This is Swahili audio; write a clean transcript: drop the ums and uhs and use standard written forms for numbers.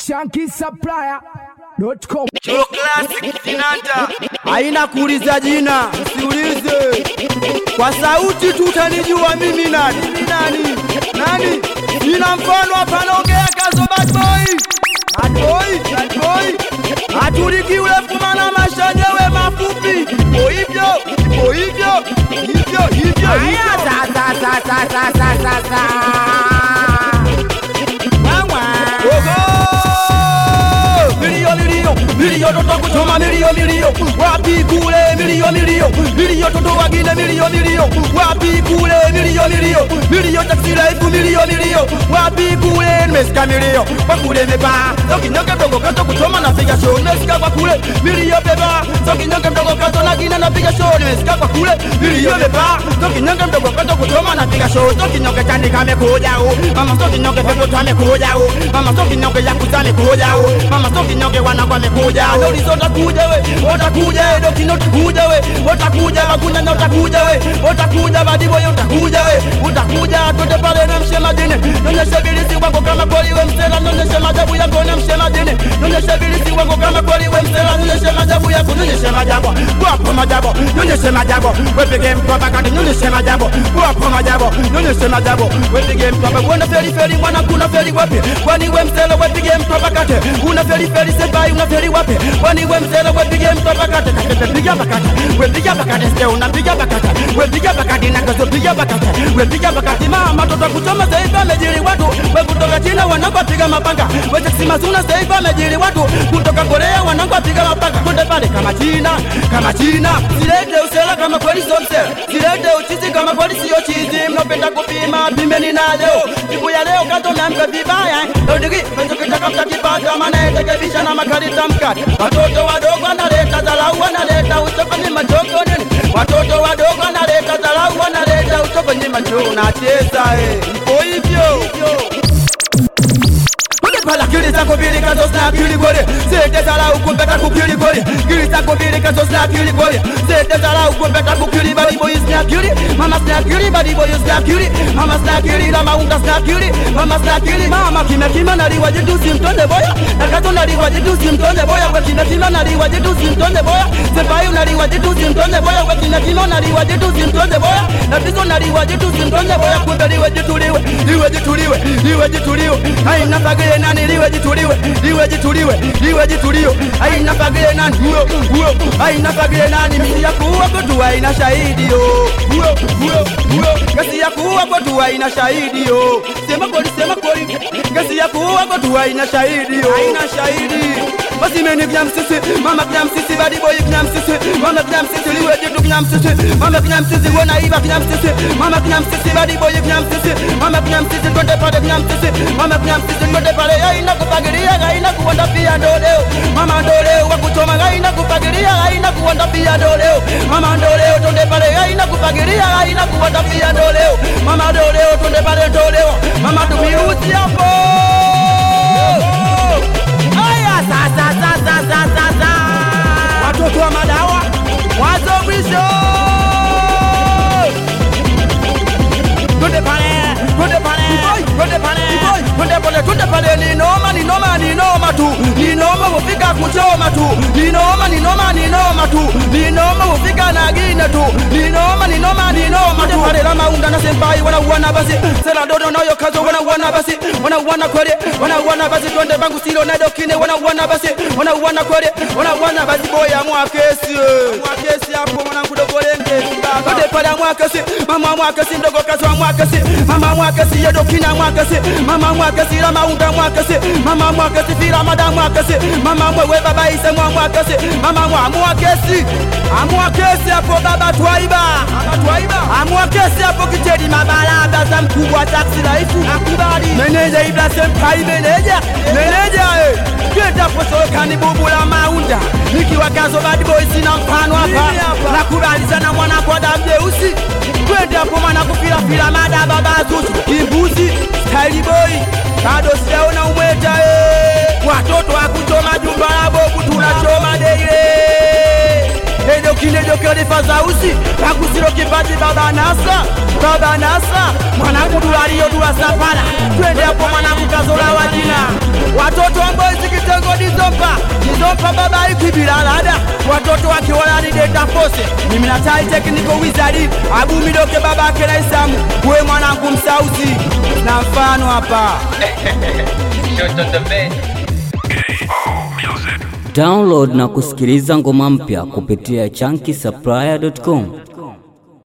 shankisupplier.com. Cholo Classic Zinanta. Haina kuuliza jina, usiulize. Kwa sauti tu utanijua mimi nani. Nani? Nina mfano hapa naongea Kazo Bad Boy. Bad Boy. Atuliki ule fumana mashanyewe mafupi. Hivyo. Sasa. Milio toto kuchoma milio wapi kule milio toto wagine milio wapi kule milio taxi life milio wapi kule nimesikia milio kwa kule meba tokinyoke mdogo kato kuchoma na piga show nimesikia kwa kule milio beba tokinyoke mdogo kato na gina na piga show nimesikia kwa kule milio beba tokinyoke mdogo kato kuchoma na piga show tokinyoke chani kame kuja mama tokinyoke pepo tame kuja mama tokinyoke yakuza kuja mama tokinyoke wana kwa kuja ndio utakuja we utakuja ndio kinotukuja we utakuja hakuna na utakuja we utakuja badibo utakuja we utakuja tote pale na mshema dini nonyesha bilisi wako kama kweli we msela nonyesha majabu yako na mshema dini nonyesha bilisi wako kama kweli we msela nonyesha majabu yako nonyesha majabu kwa majabu nonyesha majabu we pige mpaka kati nonyesha majabu kwa majabu nonyesha majabu we pige mpaka kuna feri mwana kuna feri wapi kwani we msela we pige mpaka kati una feri sebai una feri wapi kwani we msela we pige mpaka kati piga bakata we piga bakata sio unapiga bakata we piga bakati na kazo piga bakata we piga bakati mama toto kuchoma saifa mejili watu we kutoka China wanakopiga mapanga we taksima suna saifa mejili watu kutoka Korea wanakopiga mapanga kunde pale kama China silete usela kama kweli sio msela silete uchizi kama kweli sio chizi mnopenda kupima pimeni na leo siku ya leo kato nampe vibaya ndio digi penzo kitaka mtakipata maana itakebisha na makarita mkate watoto wadogo wanaleta dharau wanaleta uchovu ni majoko nini watoto wadogo wanaleta dharau wanaleta uchovu ni majoko nacheza ipo hivyo pala kili zako bili kazo sna kili gole zete zala ukumbeta kukili gole kili zako bili kazo sna kili gole zete zala ukumbeta kukili badi boy sna kili mama sna kili badi boy sna kili mama sna kili la maunda sna kili mama sna kili mama kima na liwa jitu simtonde boya nakato na liwa jitu simtonde boya kwa kima na liwa jitu simtonde boya sebayu na liwa jitu simtonde boya kwa kima na liwa jitu simtonde boya na bizo na liwa jitu simtonde boya kumbe liwe jituliwe haina pagele nani liwe jituliwe haina pagele nani huyo haina pagele nani mimi ya kuwa kwetu haina shahidi huyo kasi ya kuwa kwetu haina shahidi sema kweli kasi ya kuwa kwetu haina shahidi basi mimi knya msisi mama knya msisi badi boy knya msisi mama knya msisi liwe jitu knya msisi mama knya msisi wona iba knya msisi mama knya msisi badi boy knya msisi mama knya msisi konde pale knya msisi mama knya msisi konde pale haina kupagilia haina kuonda pia ndoleo mama ndoleo wakuchoma haina kupagilia haina kuonda pia ndoleo mama ndoleo konde pale haina kupagilia haina kuonda pia ndoleo mama ndoleo konde pale ndoleo mama tumiruzi hapo sasa watoto wa madawa wazo mwisho Tunde pale ni noma tu ni noma ufika kuchoma tu ni noma tu ni noma ufika na gine tu ni noma tu pale la maunda na senpai wana basi sela dodo nayo kazo wana basi wana kweli wana basi twende bangu silo na dokine wana basi wana kweli wana basi boya mwakesi hapo mwanangu dogo lenge twende pale mwakesi mama mwakesi ndogo kazo mwakesi mama mwakesi ya dokina mwakesi mama mwakesi la maunda mwakesi mama mwakesi fira madam mwakesi mama mwewe baba ise mwakesi mama mwakesi amwakesi hapo baba twaiba amwakesi hapo kitedi mabalanda za mkubwa taxi life akubali meneja Ibra Senpai meneja Kenda poso kanibubu la maunda nikiwa Kazo Bad Boy sina mfano hapa nakubali sana mwana kwa damu jeusi kwenda hapo mwana kufila mada baba zuzu kimbuzi style boy bado sijaona umweta watoto wakuchoma jumba la bobu tunachoma deile Edo kine dokere fazausi Akusiro kipaji baba nasa Mwanangu dulario dula sapana Twende hapo mwanangu Kazo la wajina Watoto wa mbozi Jizompa baba ikibila lada watoto wake walani data force mimi na tai technical wizard Abu Midoke baba kela Isamu wewe mwanangu msauzi na mfano hapa Download na kusikiliza ngoma mpya kupitia chunky supplier.com.